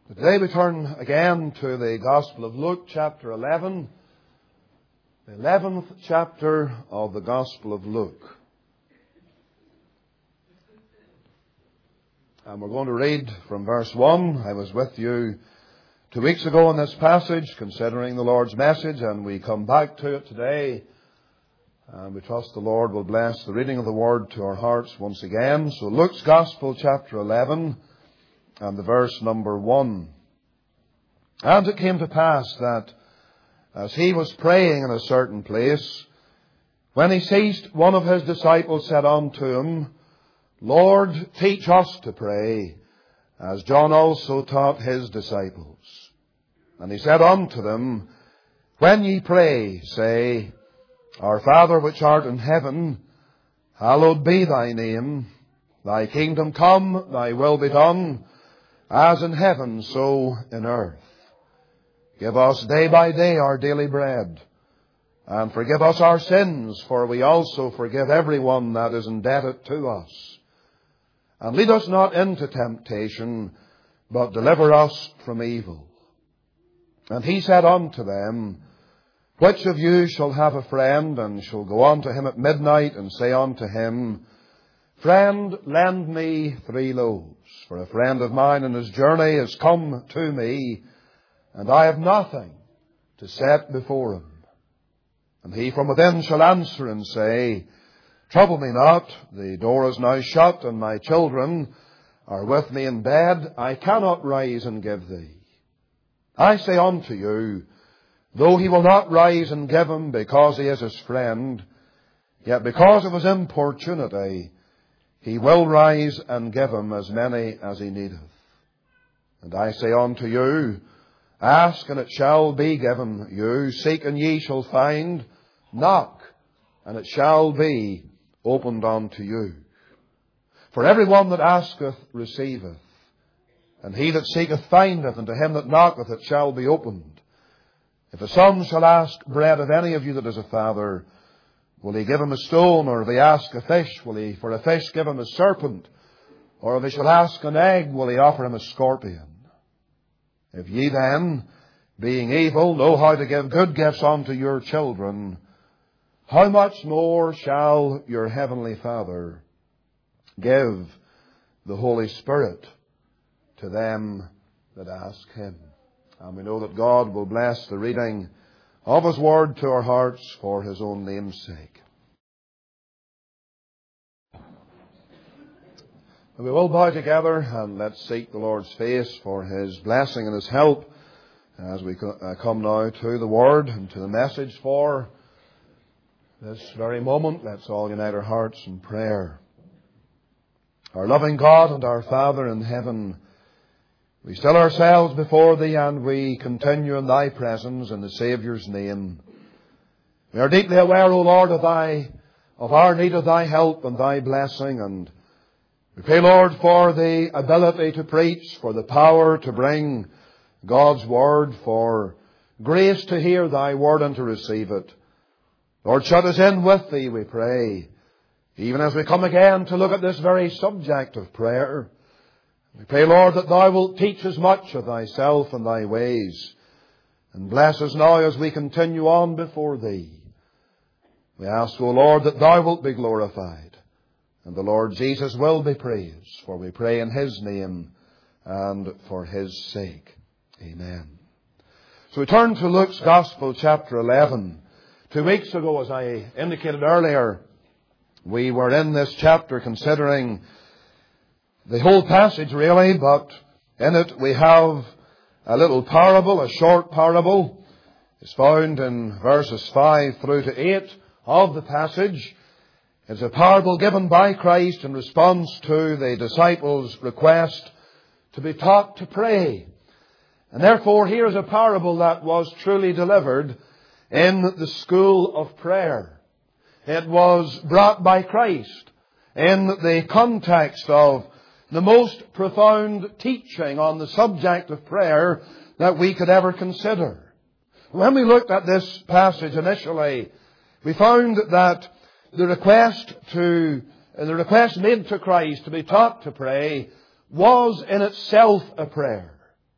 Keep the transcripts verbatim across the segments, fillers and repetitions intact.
Today we turn again to the Gospel of Luke, chapter eleven, the eleventh chapter of the Gospel of Luke. And we're going to read from verse one. I was with you two weeks ago in this passage, considering the Lord's message, and we come back to it today. And we trust the Lord will bless the reading of the Word to our hearts once again. So Luke's Gospel, chapter eleven, and the verse number one. And it came to pass that as he was praying in a certain place, when he ceased, one of his disciples said unto him, Lord, teach us to pray, as John also taught his disciples. And he said unto them, When ye pray, say, Our Father which art in heaven, hallowed be thy name. Thy kingdom come, thy will be done, as in heaven, so in earth. Give us day by day our daily bread, and forgive us our sins, for we also forgive everyone that is indebted to us. And lead us not into temptation, but deliver us from evil. And he said unto them, Which of you shall have a friend, and shall go unto him at midnight, and say unto him, Friend, lend me three loaves, for a friend of mine in his journey is come to me, and I have nothing to set before him. And he from within shall answer and say, Trouble me not, the door is now shut, and my children are with me in bed. I cannot rise and give thee. I say unto you, though he will not rise and give him because he is his friend, yet because of his importunity, he will rise and give him as many as he needeth. And I say unto you, Ask, and it shall be given you. Seek, and ye shall find. Knock, and it shall be opened unto you. For every one that asketh receiveth, and he that seeketh findeth, and to him that knocketh it shall be opened. If a son shall ask bread of any of you that is a father, will he give him a stone? Or if he ask a fish, will he for a fish give him a serpent? Or if he shall ask an egg, will he offer him a scorpion? If ye then, being evil, know how to give good gifts unto your children, how much more shall your heavenly Father give the Holy Spirit to them that ask him? And we know that God will bless the reading of his word to our hearts for his own name's sake. We will bow together and let's seek the Lord's face for his blessing and his help as we come now to the word and to the message for this very moment. Let's all unite our hearts in prayer. Our loving God and our Father in heaven, we still ourselves before thee, and we continue in thy presence in the Saviour's name. We are deeply aware, O Lord, of thy, of our need of thy help and thy blessing, and we pray, Lord, for the ability to preach, for the power to bring God's word, for grace to hear thy word and to receive it. Lord, shut us in with thee, we pray, even as we come again to look at this very subject of prayer. We pray, Lord, that thou wilt teach us much of thyself and thy ways, and bless us now as we continue on before thee. We ask, O Lord, that thou wilt be glorified, and the Lord Jesus will be praised, for we pray in his name and for his sake. Amen. So we turn to Luke's Gospel, chapter eleven. Two weeks ago, as I indicated earlier, we were in this chapter considering the whole passage really, but in it we have a little parable, a short parable. It's found in verses five through to eight of the passage. It's a parable given by Christ in response to the disciples' request to be taught to pray. And therefore, here's a parable that was truly delivered in the school of prayer. It was brought by Christ in the context of the most profound teaching on the subject of prayer that we could ever consider. When we looked at this passage initially, we found that the request to, the request made to Christ to be taught to pray was in itself a prayer.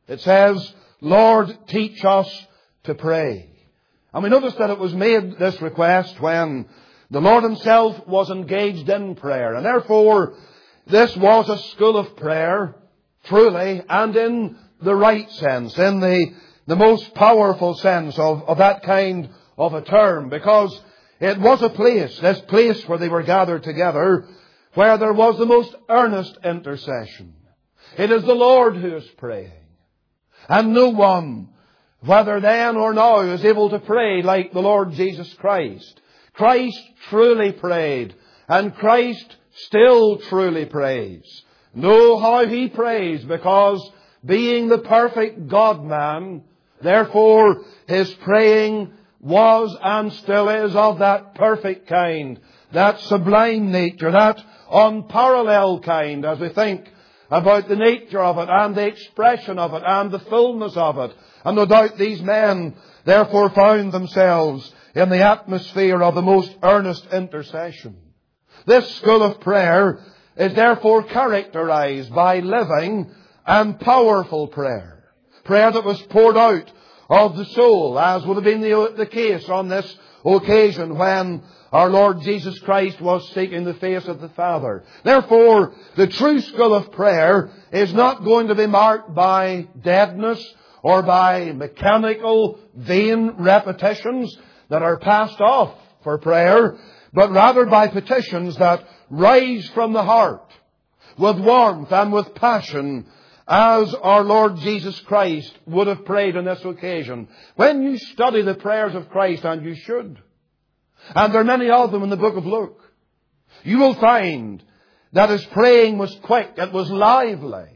It says, Lord, teach us to pray. And we notice that it was made, this request, when the Lord Himself was engaged in prayer. And therefore, this was a school of prayer, truly, and in the right sense, in the, the most powerful sense of, of that kind of a term, because it was a place, this place where they were gathered together, where there was the most earnest intercession. It is the Lord who is praying. And no one, whether then or now, is able to pray like the Lord Jesus Christ. Christ truly prayed, and Christ still truly prays. Know how He prays, because being the perfect God-man, therefore His praying was and still is of that perfect kind, that sublime nature, that unparalleled kind, as we think about the nature of it and the expression of it and the fullness of it. And no doubt these men therefore found themselves in the atmosphere of the most earnest intercession. This school of prayer is therefore characterized by living and powerful prayer. Prayer that was poured out of the soul, as would have been the, the case on this occasion when our Lord Jesus Christ was seeking the face of the Father. Therefore, the true school of prayer is not going to be marked by deadness or by mechanical, vain repetitions that are passed off for prayer, but rather by petitions that rise from the heart with warmth and with passion, as our Lord Jesus Christ would have prayed on this occasion. When you study the prayers of Christ, and you should, and there are many of them in the book of Luke, you will find that His praying was quick, it was lively,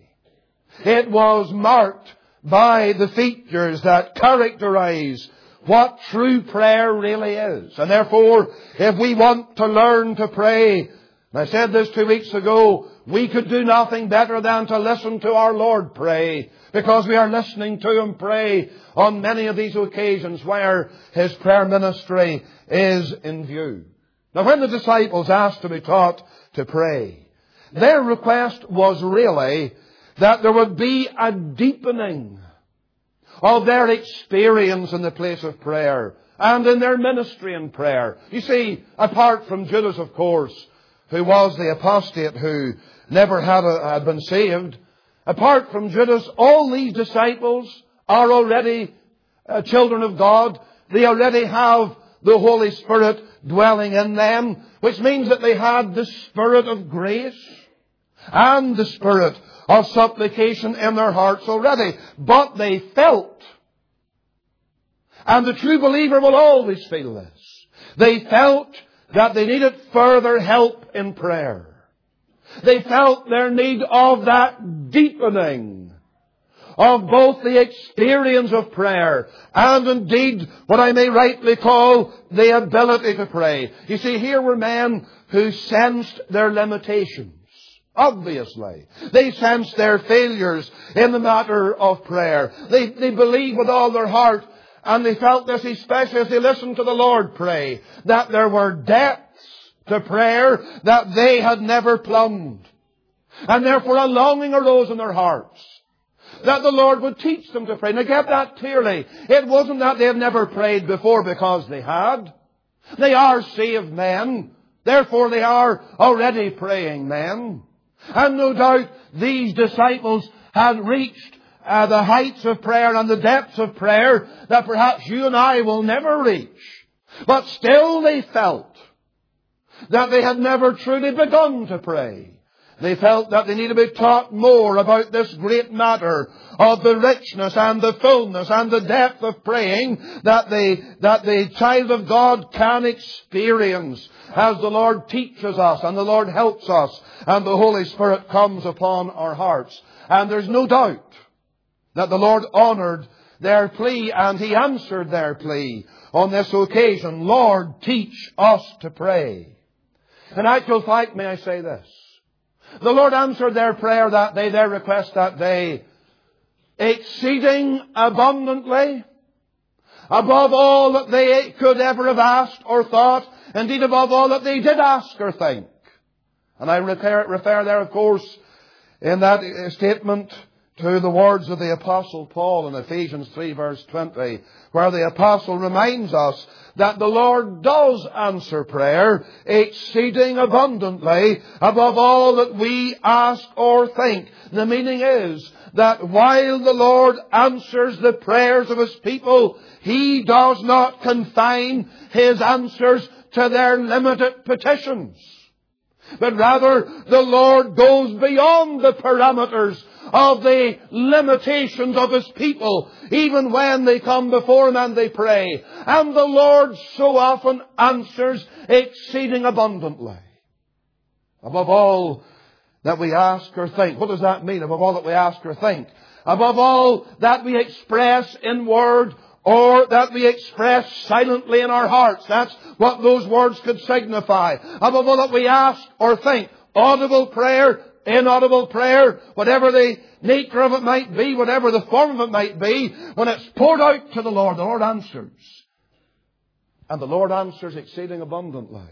it was marked by the features that characterize what true prayer really is. And therefore, if we want to learn to pray, and I said this two weeks ago, we could do nothing better than to listen to our Lord pray, because we are listening to Him pray on many of these occasions where His prayer ministry is in view. Now, when the disciples asked to be taught to pray, their request was really that there would be a deepening of their experience in the place of prayer and in their ministry in prayer. You see, apart from Judas, of course, who was the apostate who never had, a, had been saved, apart from Judas, all these disciples are already uh, children of God. They already have the Holy Spirit dwelling in them, which means that they had the Spirit of grace and the Spirit of supplication in their hearts already. But they felt, and the true believer will always feel this, they felt that they needed further help in prayer. They felt their need of that deepening of both the experience of prayer and indeed what I may rightly call the ability to pray. You see, here were men who sensed their limitations. Obviously, they sensed their failures in the matter of prayer. They, they believed with all their heart, and they felt this especially as they listened to the Lord pray, that there were depths to prayer that they had never plumbed. And therefore a longing arose in their hearts that the Lord would teach them to pray. Now get that clearly. It wasn't that they had never prayed before, because they had. They are saved men. Therefore they are already praying men. And no doubt these disciples had reached uh, the heights of prayer and the depths of prayer that perhaps you and I will never reach. But still they felt that they had never truly begun to pray. They felt that they needed to be taught more about this great matter of the richness and the fullness and the depth of praying that the, that the child of God can experience as the Lord teaches us and the Lord helps us and the Holy Spirit comes upon our hearts. And there's no doubt that the Lord honoured their plea, and He answered their plea on this occasion. Lord, teach us to pray. In actual fact, may I say this? The Lord answered their prayer that day, their request that day, exceeding abundantly, above all that they could ever have asked or thought, indeed above all that they did ask or think. And I refer, refer there, of course, in that statement to the words of the Apostle Paul in Ephesians three verse twenty, where the Apostle reminds us that the Lord does answer prayer exceeding abundantly above all that we ask or think. The meaning is that while the Lord answers the prayers of His people, He does not confine His answers to their limited petitions, but rather the Lord goes beyond the parameters of the limitations of His people, even when they come before Him and they pray. And the Lord so often answers exceeding abundantly above all that we ask or think. What does that mean? Above all that we ask or think. Above all that we express in word or that we express silently in our hearts. That's what those words could signify. Above all that we ask or think. Audible prayer, inaudible prayer, whatever the nature of it might be, whatever the form of it might be, when it's poured out to the Lord, the Lord answers. And the Lord answers exceeding abundantly.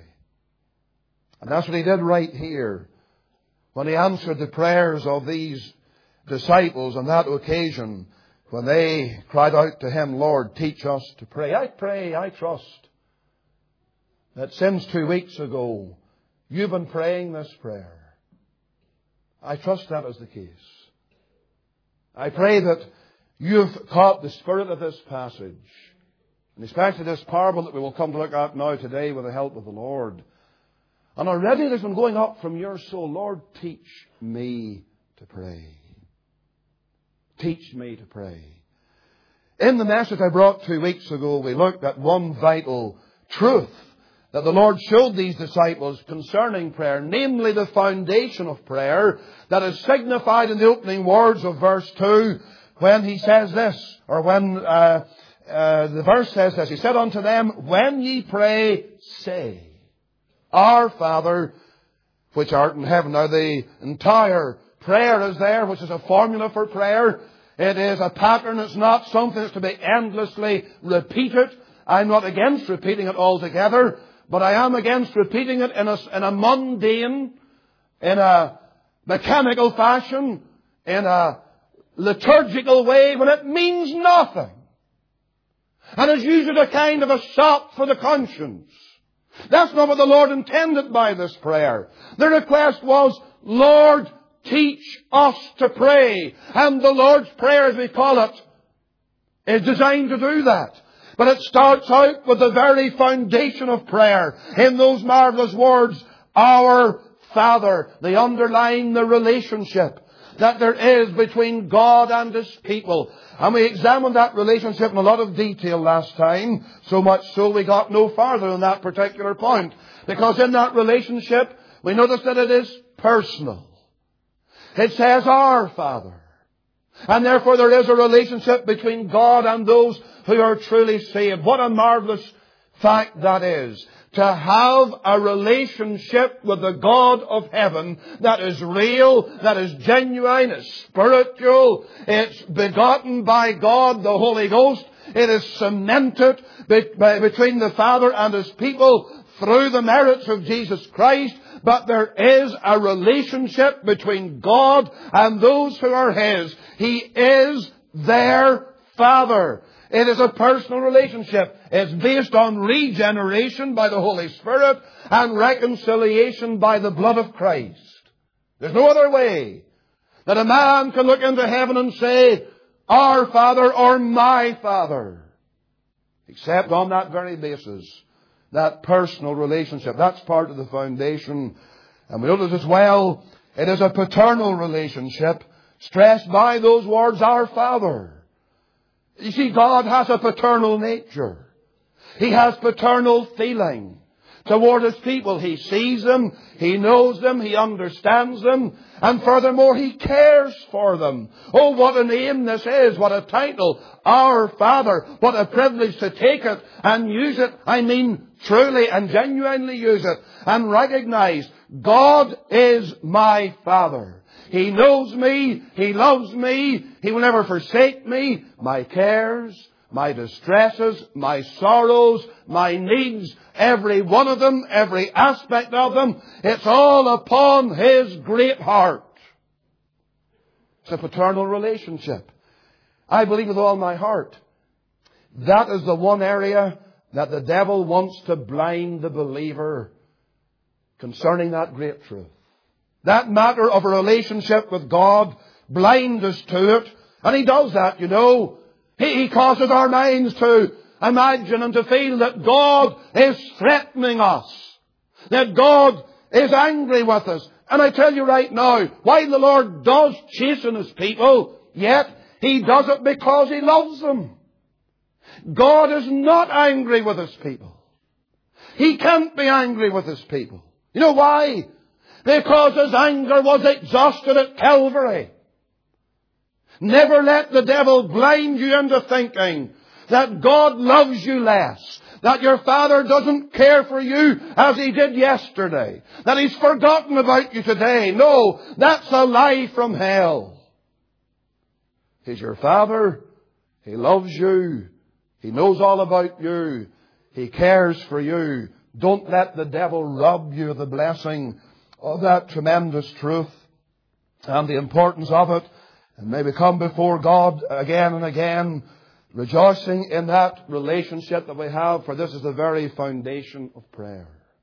And that's what He did right here when He answered the prayers of these disciples on that occasion when they cried out to Him, Lord, teach us to pray. I pray, I trust that since two weeks ago you've been praying this prayer. I trust that is the case. I pray that you've caught the spirit of this passage, and especially this parable that we will come to look at now today with the help of the Lord. And already there's been going up from your soul, Lord, teach me to pray. Teach me to pray. In the message I brought two weeks ago, we looked at one vital truth that the Lord showed these disciples concerning prayer, namely the foundation of prayer that is signified in the opening words of verse two when He says this, or when uh, uh, the verse says this. He said unto them, when ye pray, say, Our Father, which art in heaven. Now the entire prayer is there, which is a formula for prayer. It is a pattern. It's not something that's to be endlessly repeated. I'm not against repeating it altogether, but I am against repeating it in a, in a mundane, in a mechanical fashion, in a liturgical way when it means nothing. And is usually a kind of a sop for the conscience. That's not what the Lord intended by this prayer. The request was, Lord, teach us to pray. And the Lord's Prayer, as we call it, is designed to do that. But it starts out with the very foundation of prayer in those marvelous words, Our Father. They underline the relationship that there is between God and His people. And we examined that relationship in a lot of detail last time, so much so we got no farther on that particular point. Because in that relationship, we notice that it is personal. It says, Our Father. And therefore there is a relationship between God and those who are truly saved. What a marvelous fact that is. To have a relationship with the God of heaven that is real, that is genuine, it's spiritual, it's begotten by God, the Holy Ghost. It is cemented between the Father and His people through the merits of Jesus Christ. But there is a relationship between God and those who are His. He is their Father. It is a personal relationship. It's based on regeneration by the Holy Spirit and reconciliation by the blood of Christ. There's no other way that a man can look into heaven and say, Our Father or my Father, except on that very basis. That personal relationship. That's part of the foundation. And we notice as well, it is a paternal relationship stressed by those words, Our Father. You see, God has a paternal nature. He has paternal feeling toward His people. He sees them, He knows them, He understands them, and furthermore, He cares for them. Oh, what a name this is, what a title. Our Father. What a privilege to take it and use it. I mean, truly and genuinely use it and recognize God is my Father. He knows me. He loves me. He will never forsake me. My cares, my distresses, my sorrows, my needs, every one of them, every aspect of them, it's all upon His great heart. It's a paternal relationship. I believe with all my heart that is the one area that the devil wants to blind the believer concerning that great truth. That matter of a relationship with God, blind us to it. And he does that, you know. He, he causes our minds to imagine and to feel that God is threatening us. That God is angry with us. And I tell you right now, while the Lord does chasten His people, yet He does it because He loves them. God is not angry with His people. He can't be angry with His people. You know why? Because His anger was exhausted at Calvary. Never let the devil blind you into thinking that God loves you less, that your Father doesn't care for you as He did yesterday, that He's forgotten about you today. No, that's a lie from hell. He's your Father. He loves you. He knows all about you. He cares for you. Don't let the devil rob you of the blessing of that tremendous truth and the importance of it. And maybe come before God again and again, rejoicing in that relationship that we have, for this is the very foundation of prayer.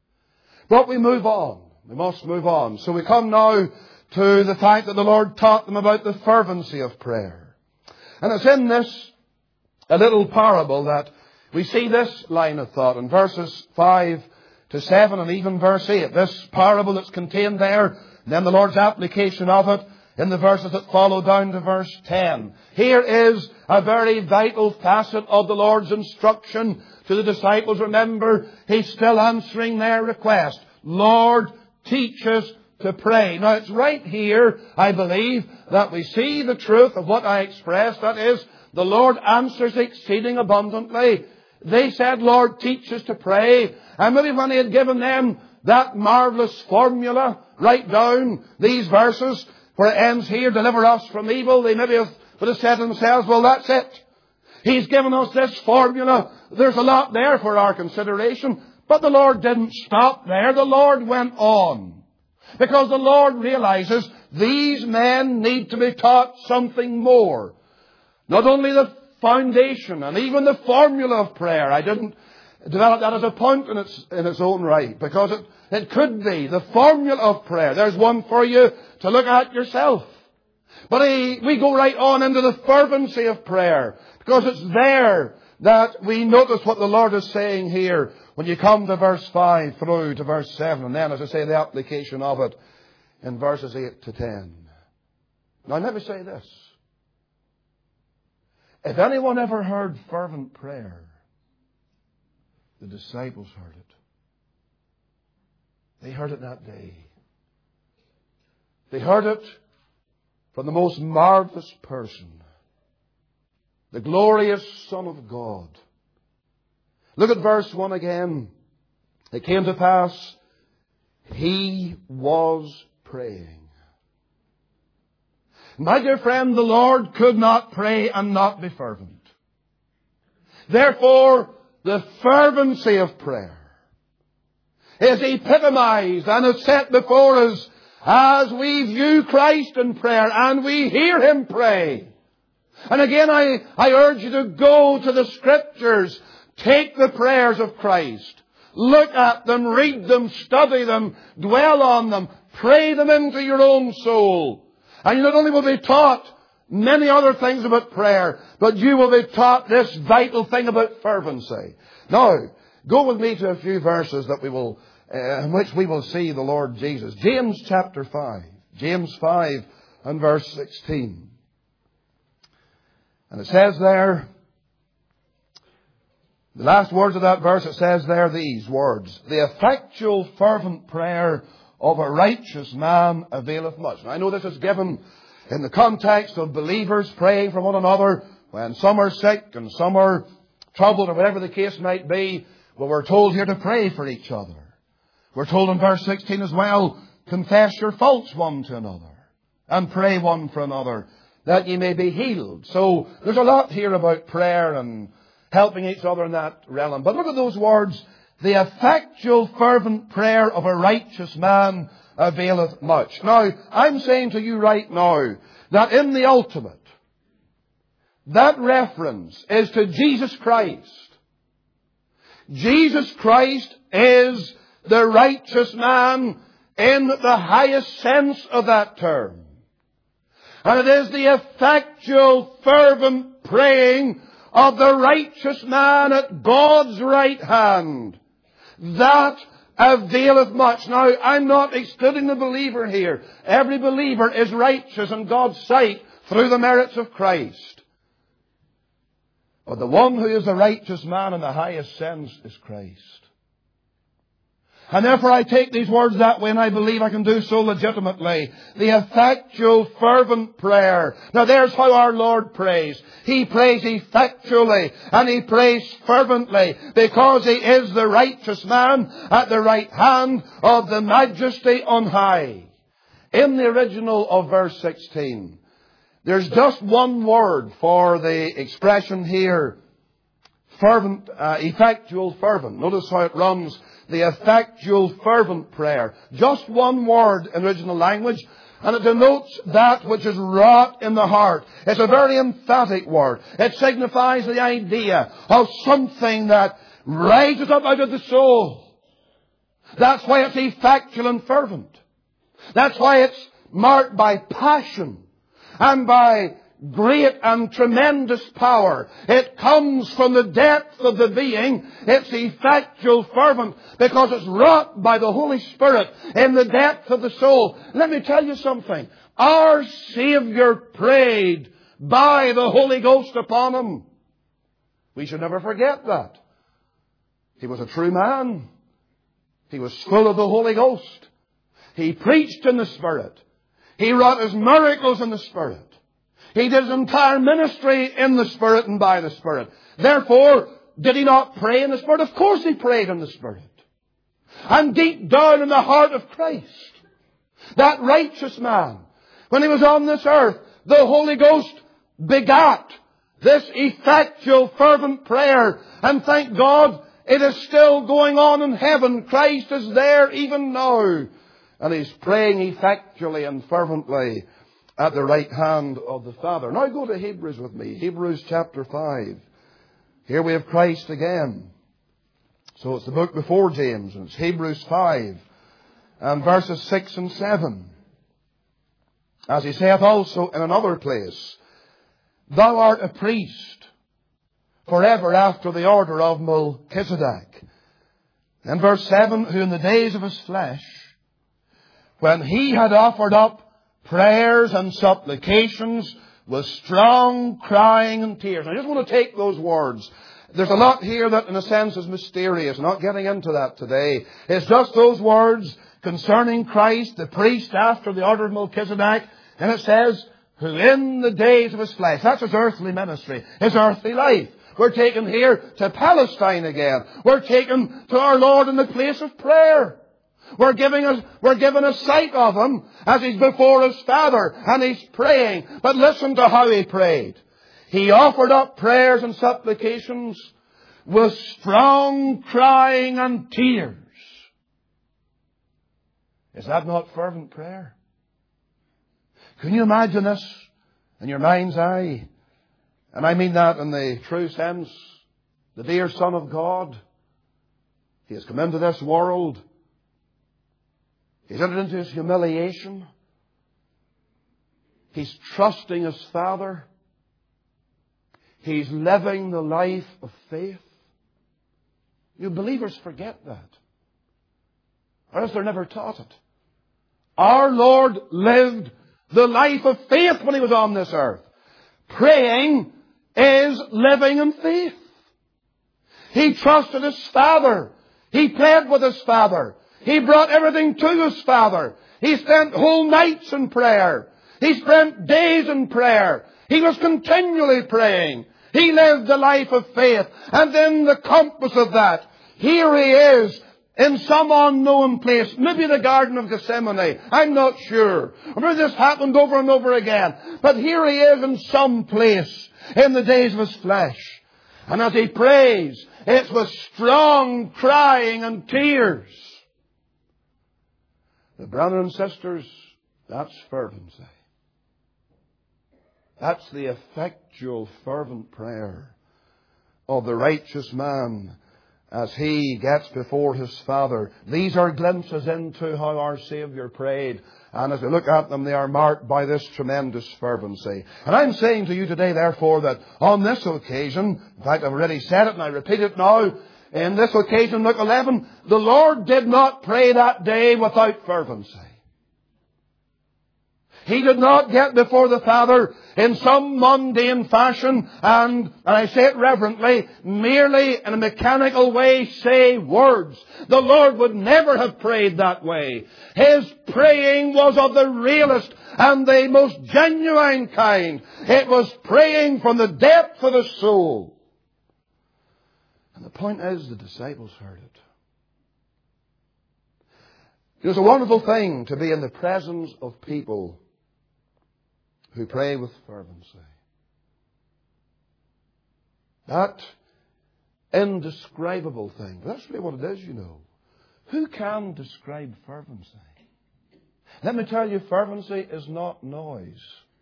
But we move on. We must move on. So we come now to the fact that the Lord taught them about the fervency of prayer. And it's in this a little parable that we see this line of thought in verses five to seven and even verse eight. This parable that's contained there, and then the Lord's application of it in the verses that follow down to verse ten. Here is a very vital facet of the Lord's instruction to the disciples. Remember, He's still answering their request. Lord, teach us to pray. Now, it's right here, I believe, that we see the truth of what I expressed. That is, the Lord answers exceeding abundantly. They said, Lord, teach us to pray. And maybe when He had given them that marvelous formula, write down these verses, where it ends here, deliver us from evil, they maybe have, would have said to themselves, well, that's it. He's given us this formula. There's a lot there for our consideration. But the Lord didn't stop there. The Lord went on. Because the Lord realizes these men need to be taught something more. Not only the foundation and even the formula of prayer. I didn't develop that as a point in its, in its own right, because it, it could be the formula of prayer. There's one for you to look at yourself. But he, we go right on into the fervency of prayer, because it's there that we notice what the Lord is saying here when you come to verse five through to verse seven, and then, as I say, the application of it in verses eight to ten. Now let me say this. If anyone ever heard fervent prayer, the disciples heard it. They heard it that day. They heard it from the most marvelous person, the glorious Son of God. Look at verse one again. It came to pass, He was praying. My dear friend, the Lord could not pray and not be fervent. Therefore, the fervency of prayer is epitomized and is set before us as we view Christ in prayer and we hear Him pray. And again, I, I urge you to go to the Scriptures. Take the prayers of Christ. Look at them, read them, study them, dwell on them, pray them into your own soul. And you not only will be taught many other things about prayer, but you will be taught this vital thing about fervency. Now, go with me to a few verses that we will, uh, in which we will see the Lord Jesus. James chapter five. James five and verse sixteen. And it says there, the last words of that verse, it says there these words: the effectual fervent prayer of a righteous man availeth much. Now, I know this is given in the context of believers praying for one another when some are sick and some are troubled or whatever the case might be. Well, we're told here to pray for each other. We're told in verse sixteen as well, confess your faults one to another and pray one for another that ye may be healed. So there's a lot here about prayer and helping each other in that realm. But look at those words: the effectual fervent prayer of a righteous man availeth much. Now, I'm saying to you right now that in the ultimate, that reference is to Jesus Christ. Jesus Christ is the righteous man in the highest sense of that term. And it is the effectual, fervent praying of the righteous man at God's right hand that availeth much. Now, I'm not excluding the believer here. Every believer is righteous in God's sight through the merits of Christ. But the one who is the righteous man in the highest sense is Christ. And therefore I take these words that way, and I believe I can do so legitimately. The effectual, fervent prayer. Now there's how our Lord prays. He prays effectually, and He prays fervently, because He is the righteous man at the right hand of the Majesty on high. In the original of verse sixteen, there's just one word for the expression here. Fervent, uh, effectual, fervent. Notice how it runs. The effectual, fervent prayer. Just one word in original language, and it denotes that which is wrought in the heart. It's a very emphatic word. It signifies the idea of something that rises up out of the soul. That's why it's effectual and fervent. That's why it's marked by passion and by great and tremendous power. It comes from the depth of the being. It's effectual, fervent, because it's wrought by the Holy Spirit in the depth of the soul. Let me tell you something. Our Savior prayed by the Holy Ghost upon Him. We should never forget that. He was a true man. He was full of the Holy Ghost. He preached in the Spirit. He wrought His miracles in the Spirit. He did His entire ministry in the Spirit and by the Spirit. Therefore, did He not pray in the Spirit? Of course He prayed in the Spirit. And deep down in the heart of Christ, that righteous man, when He was on this earth, the Holy Ghost begat this effectual, fervent prayer. And thank God, it is still going on in heaven. Christ is there even now. And He's praying effectually and fervently at the right hand of the Father. Now go to Hebrews with me. Hebrews chapter five. Here we have Christ again. So it's the book before James, and it's Hebrews five and verses six and seven. As he saith also in another place, Thou art a priest forever after the order of Melchizedek. In verse seven, who in the days of his flesh, when he had offered up prayers and supplications with strong crying and tears. I just want to take those words. There's a lot here that in a sense is mysterious. Not getting into that today. It's just those words concerning Christ, the priest after the order of Melchizedek. And it says, who in the days of His flesh. That's His earthly ministry, His earthly life. We're taken here to Palestine again. We're taken to our Lord in the place of prayer. We're giving us, we're given a sight of Him as He's before His Father and He's praying. But listen to how He prayed. He offered up prayers and supplications with strong crying and tears. Is that not fervent prayer? Can you imagine this in your mind's eye? And I mean that in the true sense. The dear Son of God. He has come into this world. He's entered into His humiliation. He's trusting His Father. He's living the life of faith. You believers forget that. Or else they're never taught it. Our Lord lived the life of faith when He was on this earth. Praying is living in faith. He trusted His Father. He prayed with His Father. He brought everything to His Father. He spent whole nights in prayer. He spent days in prayer. He was continually praying. He lived the life of faith. And in the compass of that, here He is in some unknown place. Maybe the Garden of Gethsemane. I'm not sure. Maybe this happened over and over again. But here He is in some place in the days of His flesh. And as He prays, it's with strong crying and tears. The brothers and sisters, that's fervency. That's the effectual, fervent prayer of the righteous man as he gets before his Father. These are glimpses into how our Saviour prayed. And as we look at them, they are marked by this tremendous fervency. And I'm saying to you today, therefore, that on this occasion, in fact, I've already said it and I repeat it now, in this occasion, Luke eleven, the Lord did not pray that day without fervency. He did not get before the Father in some mundane fashion and, and I say it reverently, merely in a mechanical way say words. The Lord would never have prayed that way. His praying was of the realest and the most genuine kind. It was praying from the depth of his soul. And the point is, the disciples heard it. It was a wonderful thing to be in the presence of people who pray with fervency. That indescribable thing. That's really what it is, you know. Who can describe fervency? Let me tell you, fervency is not noise.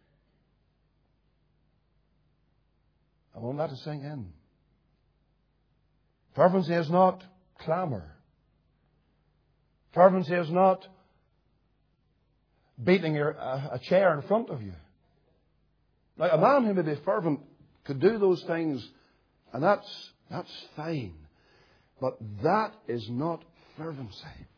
I want that to sink in. Fervency is not clamour. Fervency is not beating your, a, a chair in front of you. Now, a man who may be fervent could do those things, and that's, that's fine. But that is not fervency.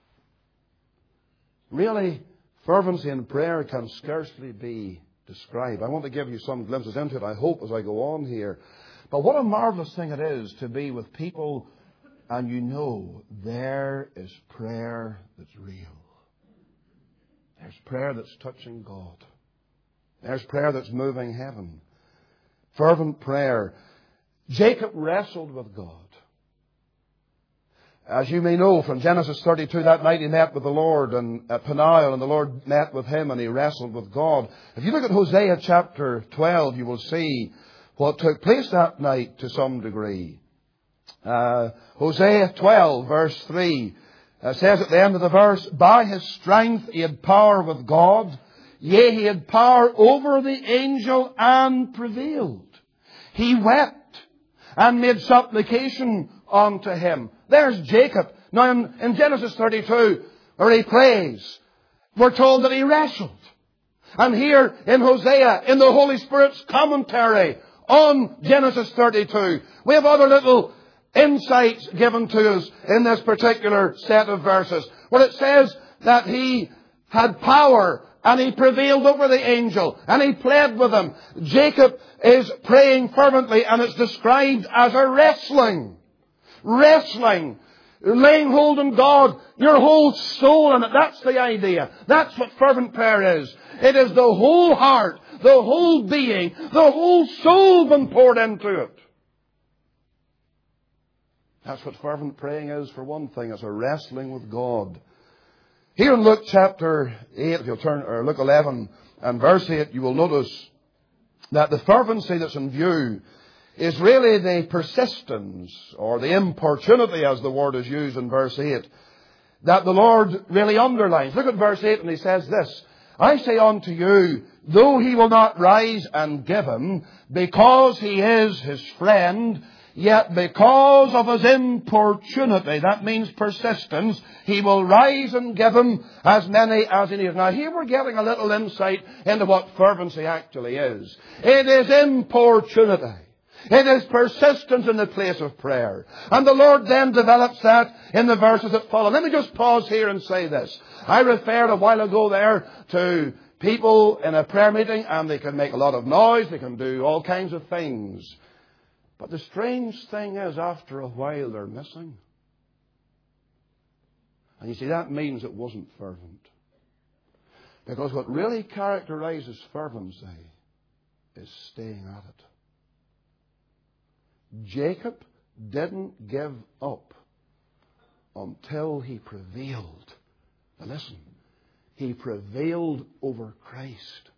Really, fervency in prayer can scarcely be described. I want to give you some glimpses into it, I hope, as I go on here. But what a marvelous thing it is to be with people and you know there is prayer that's real. There's prayer that's touching God. There's prayer that's moving heaven. Fervent prayer. Jacob wrestled with God. As you may know from Genesis thirty-two, that night he met with the Lord and at Peniel, and the Lord met with him and he wrestled with God. If you look at Hosea chapter twelve, you will see what took place that night to some degree. Uh, Hosea twelve, verse three, uh, says at the end of the verse, by his strength he had power with God. Yea, he had power over the angel and prevailed. He wept and made supplication unto him. There's Jacob. Now in, in Genesis thirty-two, where he prays, we're told that he wrestled. And here in Hosea, in the Holy Spirit's commentary on Genesis thirty-two, we have other little insights given to us in this particular set of verses, where it says that he had power and he prevailed over the angel and he pled with him. Jacob is praying fervently and it's described as a wrestling. Wrestling. Laying hold on God, your whole soul in it. That's the idea. That's what fervent prayer is. It is the whole heart, the whole being, the whole soul been poured into it. That's what fervent praying is, for one thing. It's a wrestling with God. Here in Luke chapter eight, if you'll turn, or Luke eleven and verse eight, you will notice that the fervency that's in view is really the persistence or the importunity, as the word is used in verse eight, that the Lord really underlines. Look at verse eight and he says this, I say unto you, though he will not rise and give him, because he is his friend, yet because of his importunity, that means persistence, he will rise and give him as many as he needs. Now here we're getting a little insight into what fervency actually is. It is importunity. It is persistence in the place of prayer. And the Lord then develops that in the verses that follow. Let me just pause here and say this. I referred a while ago there to people in a prayer meeting, and they can make a lot of noise, they can do all kinds of things. But the strange thing is, after a while, they're missing. And you see, that means it wasn't fervent. Because what really characterizes fervency is staying at it. Jacob didn't give up until he prevailed. Now listen, he prevailed over Christ.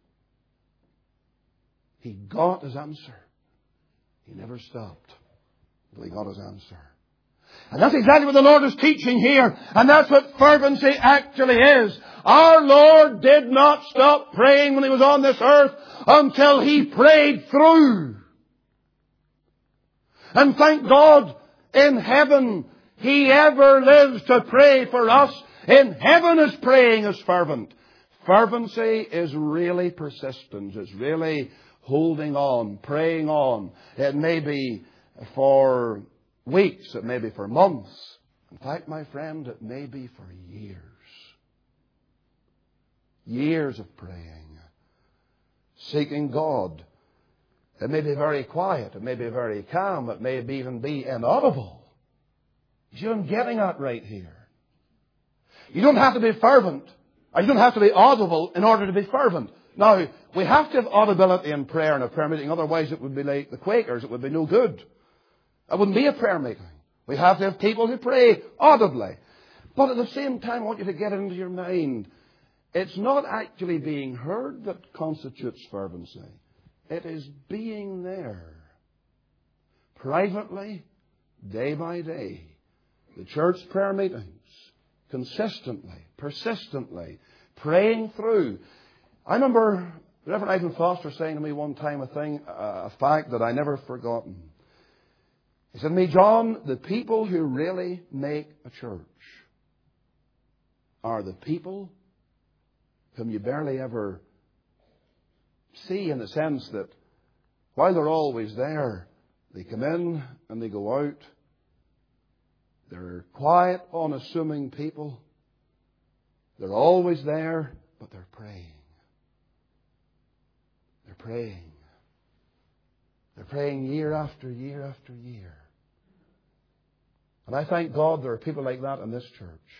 He got his answer. He never stopped until he got his answer. And that's exactly what the Lord is teaching here. And that's what fervency actually is. Our Lord did not stop praying when He was on this earth until He prayed through. And thank God, in heaven, He ever lives to pray for us. In heaven His praying is fervent. Fervency is really persistence. It's really holding on, praying on. It may be for weeks, it may be for months. In fact, my friend, it may be for years. Years of praying, seeking God. It may be very quiet. It may be very calm. It may even be inaudible. You see what I'm getting at right here? You don't have to be fervent. Or you don't have to be audible in order to be fervent. Now, we have to have audibility in prayer in a prayer meeting. Otherwise, it would be like the Quakers. It would be no good. It wouldn't be a prayer meeting. We have to have people who pray audibly. But at the same time, I want you to get it into your mind. It's not actually being heard that constitutes fervency. It is being there. Privately, day by day. The church prayer meetings. Consistently, persistently, praying through. I remember Reverend Ivan Foster saying to me one time a thing, a fact that I never forgotten. He said to me, John, the people who really make a church are the people whom you barely ever see, in the sense that while they're always there, they come in and they go out. They're quiet, unassuming people. They're always there, but they're praying. They're praying. They're praying year after year after year. And I thank God there are people like that in this church.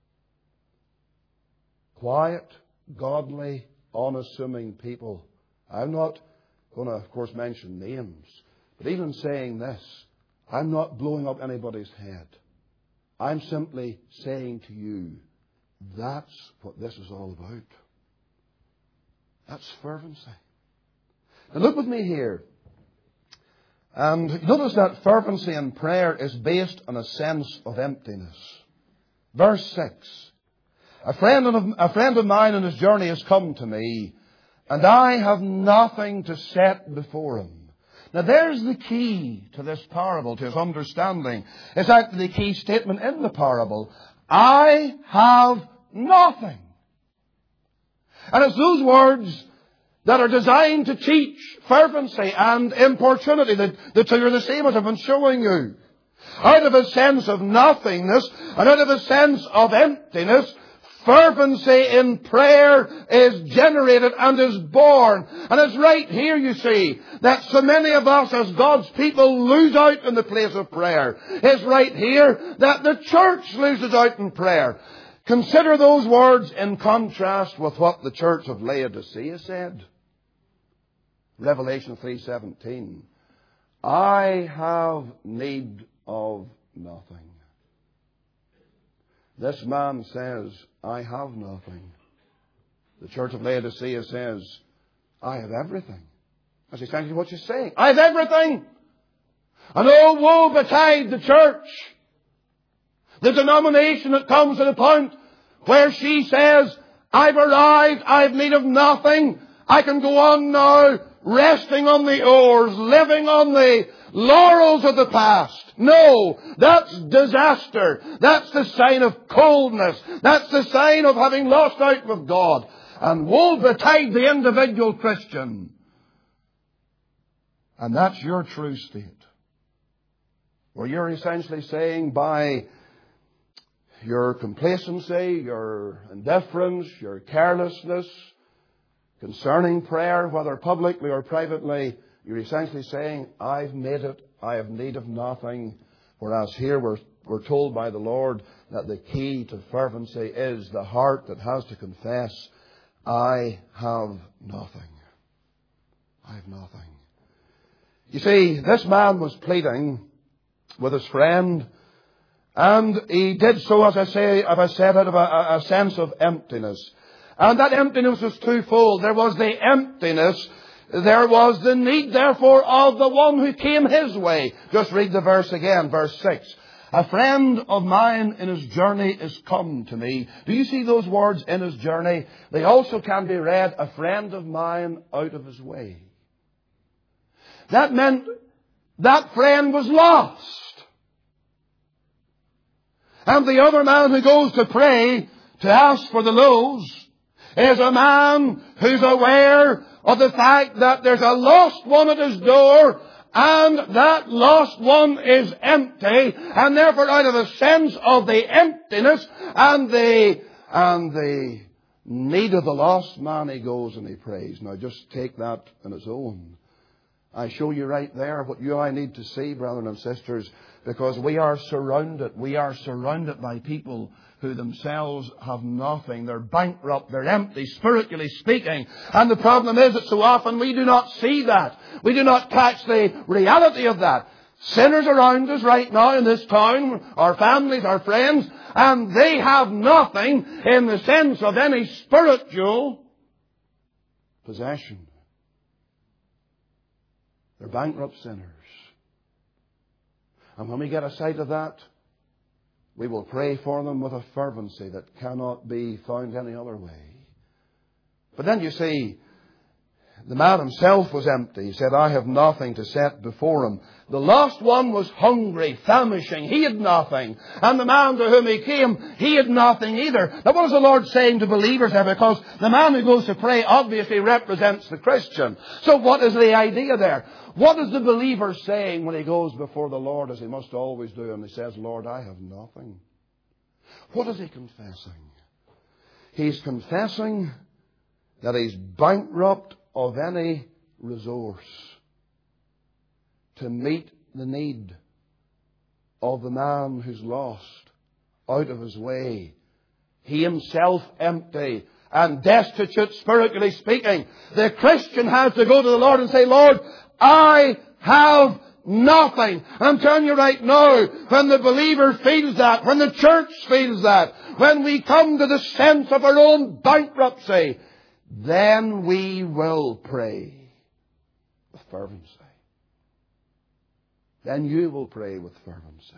Quiet, godly, unassuming people. I'm not going to, of course, mention names. But even saying this, I'm not blowing up anybody's head. I'm simply saying to you, that's what this is all about. That's fervency. Now look with me here. And notice that fervency in prayer is based on a sense of emptiness. Verse six. A friend of, a friend of mine on his journey has come to me, and I have nothing to set before him. Now there's the key to this parable, to his understanding. It's actually the key statement in the parable. I have nothing. And it's those words that are designed to teach fervency and importunity. The, the two are the same as I've been showing you. Out of a sense of nothingness and out of a sense of emptiness, fervency in prayer is generated and is born. And it's right here, you see, that so many of us as God's people lose out in the place of prayer. It's right here that the church loses out in prayer. Consider those words in contrast with what the church of Laodicea said. Revelation three seventeen. I have need of nothing. This man says, I have nothing. The church of Laodicea says, I have everything. That's essentially what she's saying. I have everything. And oh, woe betide the church, the denomination that comes to the point where she says, I've arrived, I've need of nothing. I can go on now, resting on the oars, living on the laurels of the past. No, that's disaster. That's the sign of coldness. That's the sign of having lost out with God. And woe betide the individual Christian. And that's your true state. Where you're essentially saying by your complacency, your indifference, your carelessness concerning prayer, whether publicly or privately, you're essentially saying, I've made it, I have need of nothing. Whereas here we're, we're told by the Lord that the key to fervency is the heart that has to confess, I have nothing. I have nothing. You see, this man was pleading with his friend, and he did so, as I say, as I said, out of a, a sense of emptiness. And that emptiness was twofold. There was the emptiness. There was the need, therefore, of the one who came his way. Just read the verse again, verse six. A friend of mine in his journey is come to me. Do you see those words, in his journey? They also can be read, a friend of mine out of his way. That meant that friend was lost. And the other man who goes to pray to ask for the loaves is a man who's aware of the fact that there's a lost one at his door, and that lost one is empty, and therefore out of a sense of the emptiness and the, and the need of the lost man, he goes and he prays. Now just take that on its own. I show you right there what you and I need to see, brethren and sisters, because we are surrounded, we are surrounded by people who themselves have nothing. They're bankrupt, they're empty, spiritually speaking. And the problem is that so often we do not see that. We do not catch the reality of that. Sinners around us right now in this town, our families, our friends, and they have nothing in the sense of any spiritual possession. They're bankrupt sinners. And when we get a sight of that, we will pray for them with a fervency that cannot be found any other way. But then you see, the man himself was empty. He said, I have nothing to set before him. The lost one was hungry, famishing. He had nothing. And the man to whom he came, he had nothing either. Now what is the Lord saying to believers there? Because the man who goes to pray obviously represents the Christian. So what is the idea there? What is the believer saying when he goes before the Lord, as he must always do, and he says, Lord, I have nothing? What is he confessing? He's confessing that he's bankrupt of any resource to meet the need of the man who's lost, out of his way. He himself empty and destitute, spiritually speaking. The Christian has to go to the Lord and say, Lord, I have nothing. I'm telling you right now, when the believer feels that, when the church feels that, when we come to the sense of our own bankruptcy, then we will pray with fervency. Then you will pray with fervency.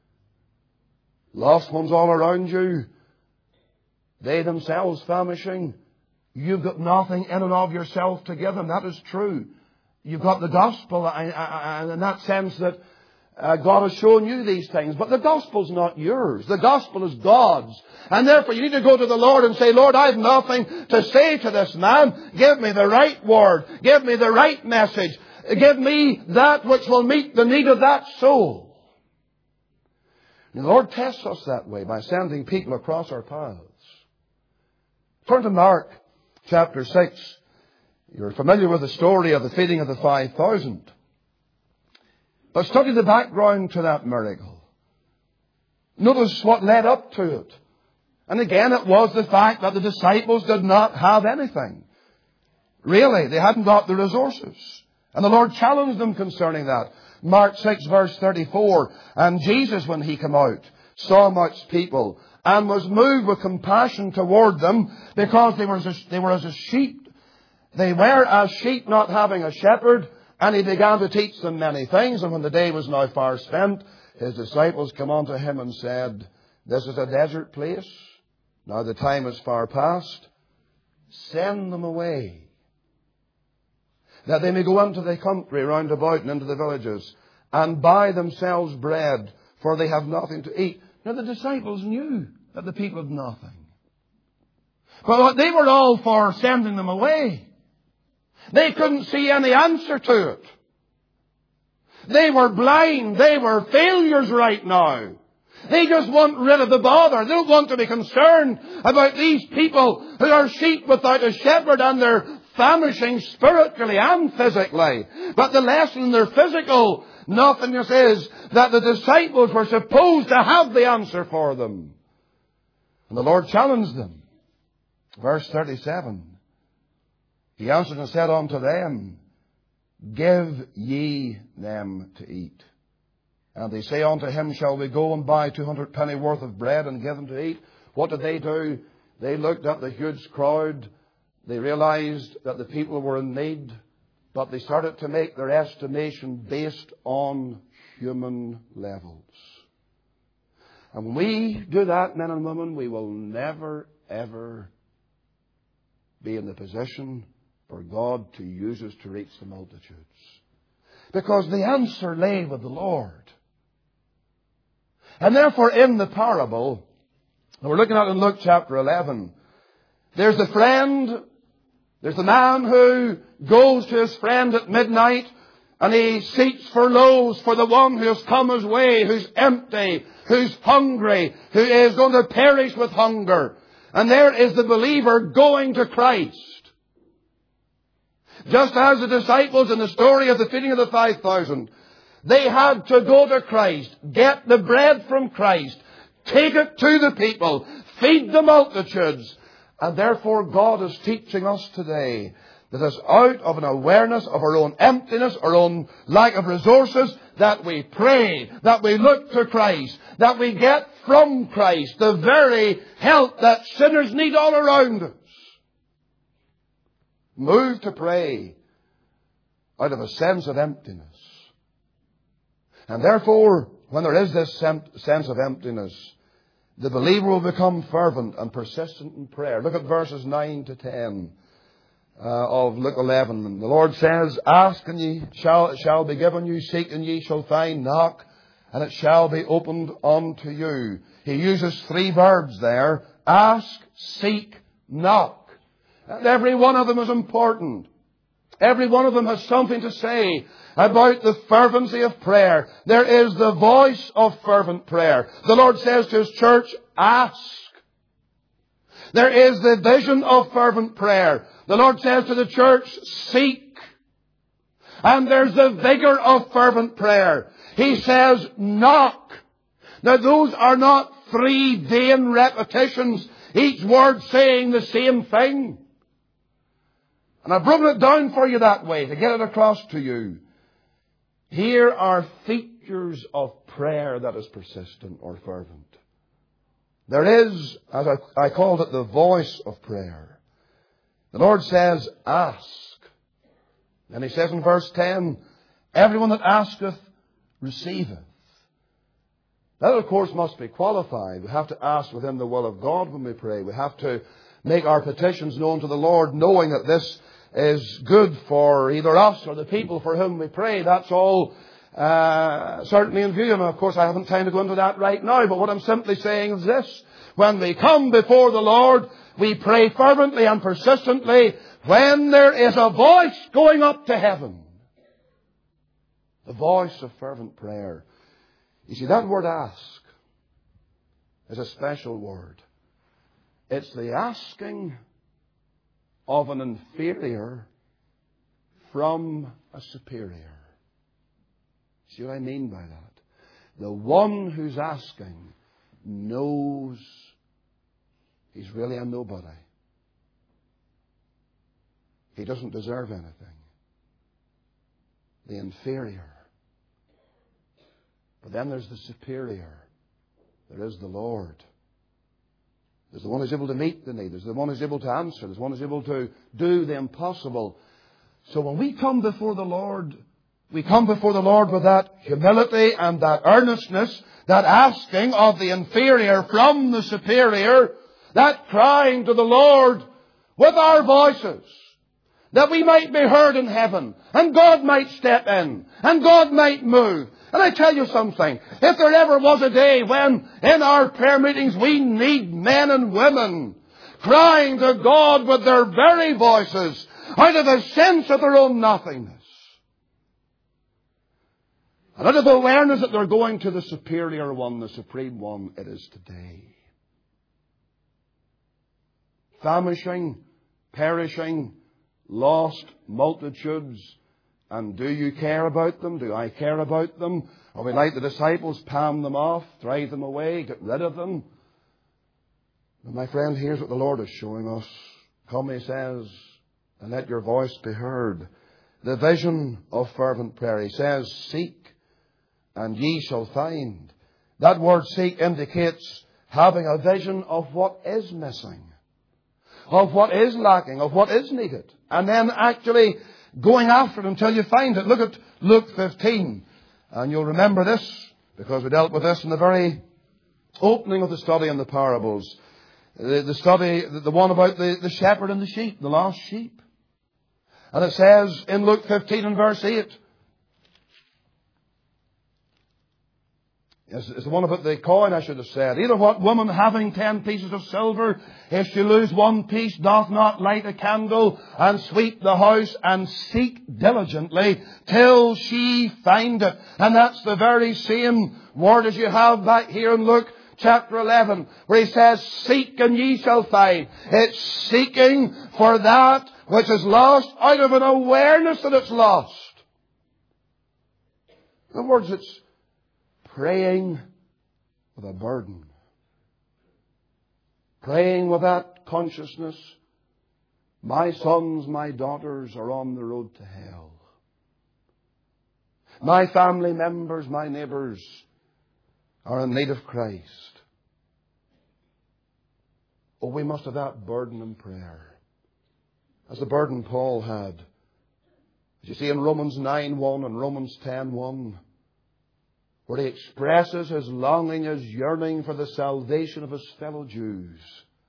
Lost ones all around you, they themselves famishing. You've got nothing in and of yourself to give them. That is true. You've got the gospel, and in that sense that uh, God has shown you these things. But the gospel's not yours. The gospel is God's. And therefore you need to go to the Lord and say, Lord, I have nothing to say to this man. Give me the right word. Give me the right message. Give me that which will meet the need of that soul. And the Lord tests us that way by sending people across our paths. Turn to Mark chapter six. You're familiar with the story of the feeding of the five thousand. But study the background to that miracle. Notice what led up to it. And again, it was the fact that the disciples did not have anything. Really, they hadn't got the resources. And the Lord challenged them concerning that. Mark six verse thirty-four. And Jesus, when he came out, saw much people and was moved with compassion toward them, because they were as a, they were as a sheep. They were as sheep not having a shepherd. And he began to teach them many things. And when the day was now far spent, his disciples came unto him and said, This is a desert place. Now the time is far past. Send them away, that they may go into the country round about and into the villages, and buy themselves bread, for they have nothing to eat. Now the disciples knew that the people had nothing. But they were all for sending them away. They couldn't see any answer to it. They were blind. They were failures right now. They just want rid of the bother. They don't want to be concerned about these people who are sheep without a shepherd, and they're famishing spiritually and physically. But the lesson in their physical nothingness is that the disciples were supposed to have the answer for them. And the Lord challenged them. Verse thirty-seven. He answered and said unto them, Give ye them to eat. And they say unto him, Shall we go and buy two hundred penny worth of bread and give them to eat? What did they do? They looked at the huge crowd. They realized that the people were in need. But they started to make their estimation based on human levels. And when we do that, men and women, we will never, ever be in the position for God to use us to reach the multitudes. Because the answer lay with the Lord. And therefore, in the parable, and we're looking at in Luke chapter eleven, there's the friend, there's the man who goes to his friend at midnight and he seeks for loaves for the one who has come his way, who's empty, who's hungry, who is going to perish with hunger. And there is the believer going to Christ. Just as the disciples in the story of the feeding of the five thousand, they had to go to Christ, get the bread from Christ, take it to the people, feed the multitudes. And therefore God is teaching us today that it's out of an awareness of our own emptiness, our own lack of resources, that we pray, that we look to Christ, that we get from Christ the very help that sinners need all around us. Move to pray out of a sense of emptiness. And therefore, when there is this sense of emptiness, the believer will become fervent and persistent in prayer. Look at verses nine to ten uh, of Luke eleven. The Lord says, "Ask and ye shall, it shall be given you. Seek and ye shall find. Knock and it shall be opened unto you." He uses three verbs there. Ask, seek, knock. And every one of them is important. Every one of them has something to say about the fervency of prayer. There is the voice of fervent prayer. The Lord says to His church, ask. There is the vision of fervent prayer. The Lord says to the church, seek. And there's the vigor of fervent prayer. He says, knock. Now those are not three vain repetitions, each word saying the same thing. And I've broken it down for you that way to get it across to you. Here are features of prayer that is persistent or fervent. There is, as I, I called it, the voice of prayer. The Lord says, ask. And He says in verse ten, everyone that asketh, receiveth. That, of course, must be qualified. We have to ask within the will of God when we pray. We have to make our petitions known to the Lord, knowing that this is good for either us or the people for whom we pray. That's all uh, certainly in view. And of course I haven't time to go into that right now, but what I'm simply saying is this. When we come before the Lord, we pray fervently and persistently when there is a voice going up to heaven. The voice of fervent prayer. You see, that word ask is a special word. It's the asking of an inferior from a superior. See what I mean by that? The one who's asking knows he's really a nobody. He doesn't deserve anything. The inferior. But then there's the superior. There is the Lord. There's the one who's able to meet the need. There's the one who's able to answer. There's one who's able to do the impossible. So when we come before the Lord, we come before the Lord with that humility and that earnestness, that asking of the inferior from the superior, that crying to the Lord with our voices, that we might be heard in heaven, and God might step in, and God might move. And I tell you something, if there ever was a day when in our prayer meetings we need men and women crying to God with their very voices out of a sense of their own nothingness, and out of the awareness that they're going to the superior one, the supreme one, it is today. Famishing, perishing, lost multitudes. And do you care about them? Do I care about them? Are we like the disciples, palm them off, drive them away, get rid of them? And my friend, here's what the Lord is showing us. Come, He says, and let your voice be heard. The vision of fervent prayer. He says, seek and ye shall find. That word seek indicates having a vision of what is missing, of what is lacking, of what is needed. And then actually going after it until you find it. Look at Luke fifteen. And you'll remember this because we dealt with this in the very opening of the study on the parables. The, the study, the, the one about the, the shepherd and the sheep, the lost sheep. And it says in Luke fifteen and verse eight, It's, it's the one about the coin, I should have said. Either what woman having ten pieces of silver, if she lose one piece, doth not light a candle and sweep the house and seek diligently till she find it. And that's the very same word as you have back here in Luke chapter eleven, where he says, seek and ye shall find. It's seeking for that which is lost out of an awareness that it's lost. In other words, it's praying with a burden. Praying with that consciousness. My sons, my daughters are on the road to hell. My family members, my neighbours are in need of Christ. Oh, we must have that burden in prayer. As the burden Paul had. As you see in Romans nine one and Romans ten one. Where he expresses his longing, his yearning for the salvation of his fellow Jews.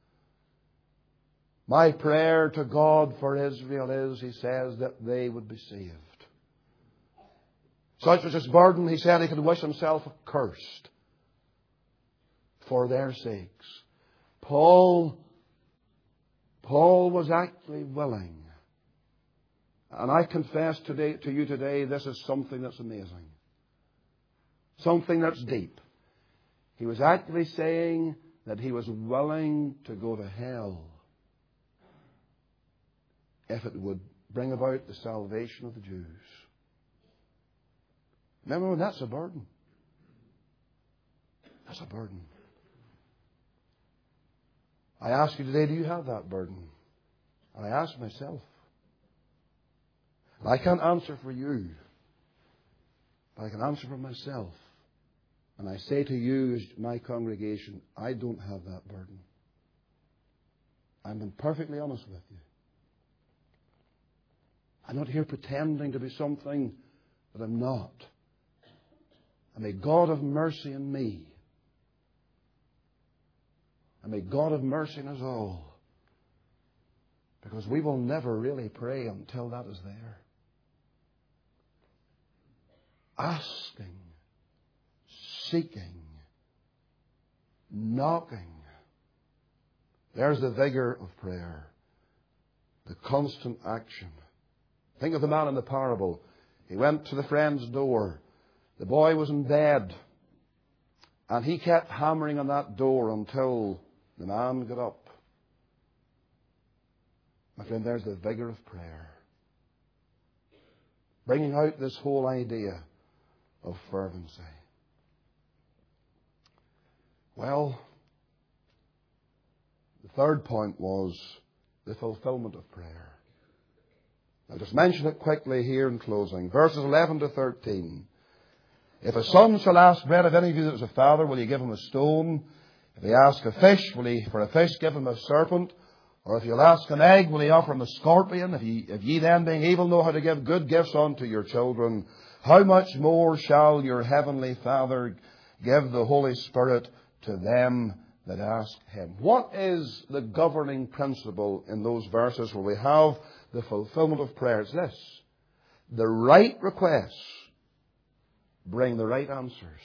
My prayer to God for Israel is, he says, that they would be saved. Such was his burden, he said he could wish himself accursed for their sakes. Paul, Paul was actually willing. And I confess today to you today, this is something that's amazing. Something that's deep. He was actually saying that he was willing to go to hell if it would bring about the salvation of the Jews. Remember, that's a burden. That's a burden. I ask you today, do you have that burden? And I ask myself. I can't answer for you, but I can answer for myself. And I say to you, as my congregation, I don't have that burden. I'm being perfectly honest with you. I'm not here pretending to be something that I'm not. And may God have mercy on me. And may God have mercy on us all. Because we will never really pray until that is there. Asking. Seeking, knocking. There's the vigor of prayer. The constant action. Think of the man in the parable. He went to the friend's door. The boy was in bed. And he kept hammering on that door until the man got up. My friend, there's the vigor of prayer. Bringing out this whole idea of fervency. Well, the third point was the fulfillment of prayer. I'll just mention it quickly here in closing. Verses eleven to thirteen. If a son shall ask bread of any of you that is a father, will you give him a stone? If he ask a fish, will he for a fish give him a serpent? Or if you'll ask an egg, will he offer him a scorpion? If ye, if ye then being evil know how to give good gifts unto your children, how much more shall your heavenly Father give the Holy Spirit to them that ask him? What is the governing principle in those verses where we have the fulfillment of prayer? It's this. The right requests bring the right answers.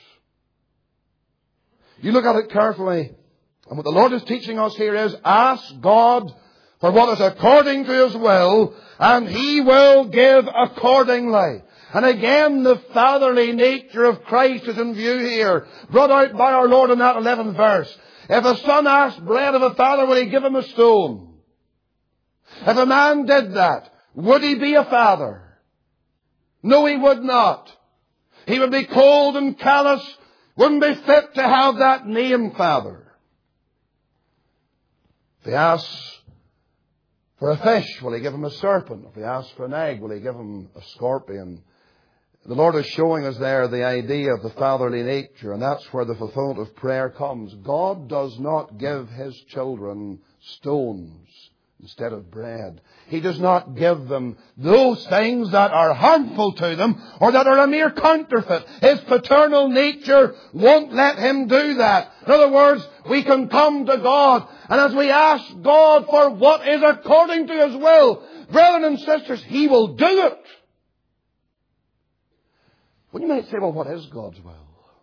You look at it carefully, and what the Lord is teaching us here is, ask God for what is according to His will, and He will give accordingly. And again, the fatherly nature of Christ is in view here, brought out by our Lord in that eleventh verse. If a son asks bread of a father, will he give him a stone? If a man did that, would he be a father? No, he would not. He would be cold and callous, wouldn't be fit to have that name, father. If he asks for a fish, will he give him a serpent? If he asks for an egg, will he give him a scorpion? The Lord is showing us there the idea of the fatherly nature, and that's where the fulfillment of prayer comes. God does not give His children stones. instead of bread. He does not give them those things that are harmful to them or that are a mere counterfeit. His paternal nature won't let Him do that. In other words, we can come to God, and as we ask God for what is according to His will, brethren and sisters, He will do it. Well, you might say, well, what is God's will?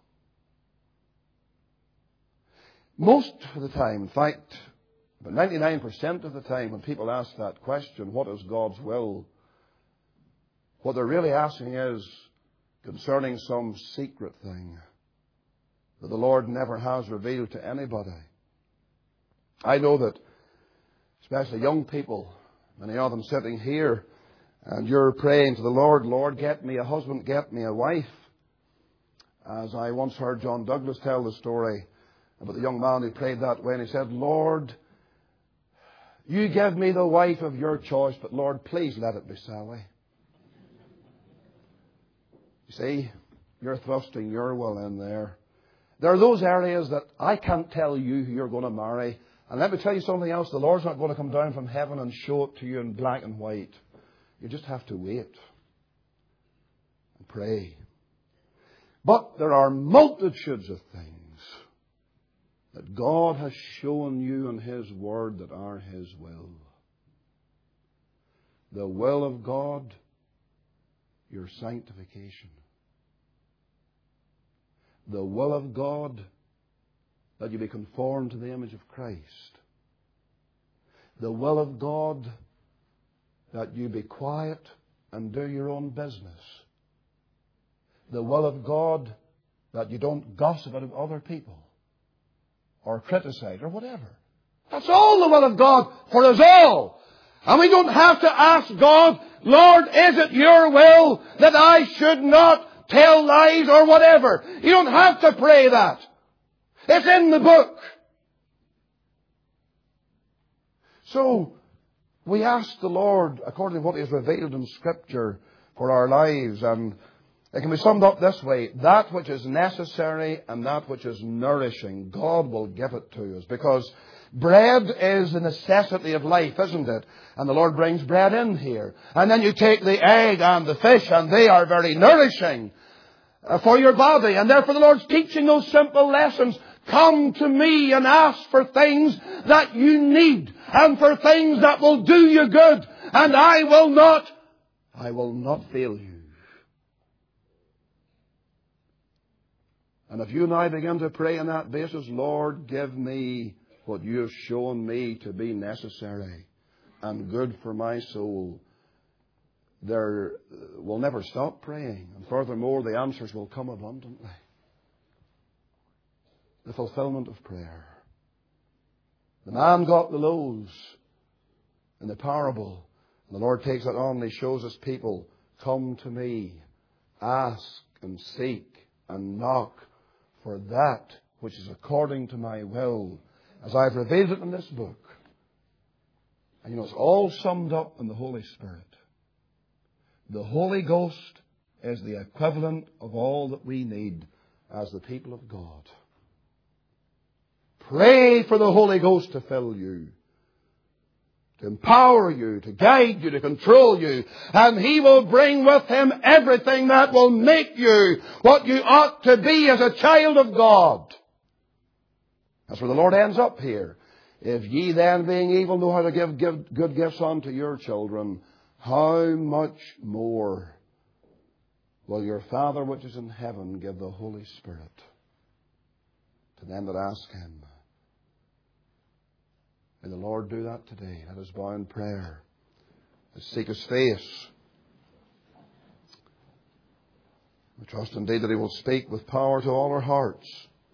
Most of the time, in fact, but ninety-nine percent of the time when people ask that question, what is God's will? What they're really asking is concerning some secret thing that the Lord never has revealed to anybody. I know that, especially young people, many of them sitting here, and you're praying to the Lord, Lord, get me a husband, get me a wife. As I once heard John Douglas tell the story about the young man who prayed that way, and he said, Lord, you give me the wife of your choice, but Lord, please let it be Sally. You see, you're thrusting your will in there. There are those areas that I can't tell you who you're going to marry. And let me tell you something else. The Lord's not going to come down from heaven and show it to you in black and white. You just have to wait and pray. But there are multitudes of things that God has shown you in His Word that are His will. The will of God, your sanctification. The will of God, that you be conformed to the image of Christ. The will of God, that you be quiet and do your own business. The will of God, that you don't gossip about other people or criticize or whatever. That's all the will of God for us all. And we don't have to ask God, Lord, is it your will that I should not tell lies or whatever? You don't have to pray that. It's in the book. So, we ask the Lord, according to what is revealed in Scripture, for our lives. And it can be summed up this way. That which is necessary and that which is nourishing, God will give it to us. Because bread is the necessity of life, isn't it? And the Lord brings bread in here. And then you take the egg and the fish, and they are very nourishing for your body. And therefore the Lord's teaching those simple lessons. Come to me and ask for things that you need and for things that will do you good. And I will not, I will not fail you. And if you and I begin to pray on that basis, Lord, give me what you have shown me to be necessary and good for my soul, there will never stop praying. And furthermore, the answers will come abundantly. The fulfillment of prayer. The man got the loaves in the parable. And the Lord takes it on and He shows His people, come to me, ask and seek and knock for that which is according to my will, as I've revealed it in this book. And you know, it's all summed up in the Holy Spirit. The Holy Ghost is the equivalent of all that we need as the people of God. Pray for the Holy Ghost to fill you, to empower you, to guide you, to control you. And He will bring with Him everything that will make you what you ought to be as a child of God. That's where the Lord ends up here. If ye then, being evil, know how to give, give good gifts unto your children, how much more will your Father which is in heaven give the Holy Spirit to them that ask Him? May the Lord do that today. Let us bow in prayer. Let's seek His face. We trust indeed that He will speak with power to all our hearts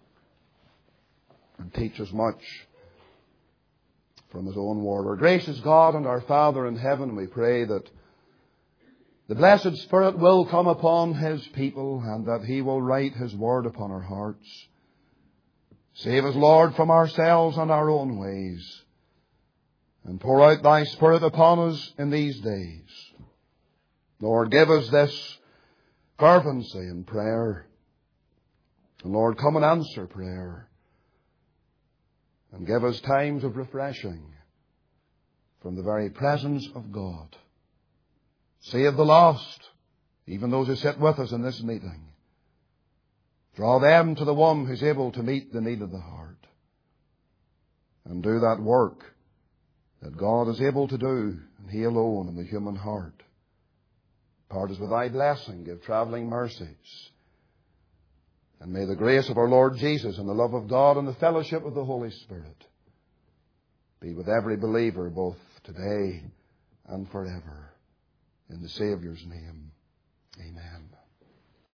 and teach us much from His own word. Our gracious God and our Father in heaven, we pray that the blessed Spirit will come upon His people and that He will write His word upon our hearts. Save us, Lord, from ourselves and our own ways, and pour out Thy Spirit upon us in these days. Lord, give us this fervency in prayer. And Lord, come and answer prayer. And give us times of refreshing. from the very presence of God. Save the lost, even those who sit with us in this meeting. Draw them to the one who's able to meet the need of the heart. And do that work that God is able to do, and He alone in the human heart. Part us with Thy blessing, give travelling mercies. And may the grace of our Lord Jesus and the love of God and the fellowship of the Holy Spirit be with every believer both today and forever. In the Saviour's name, amen.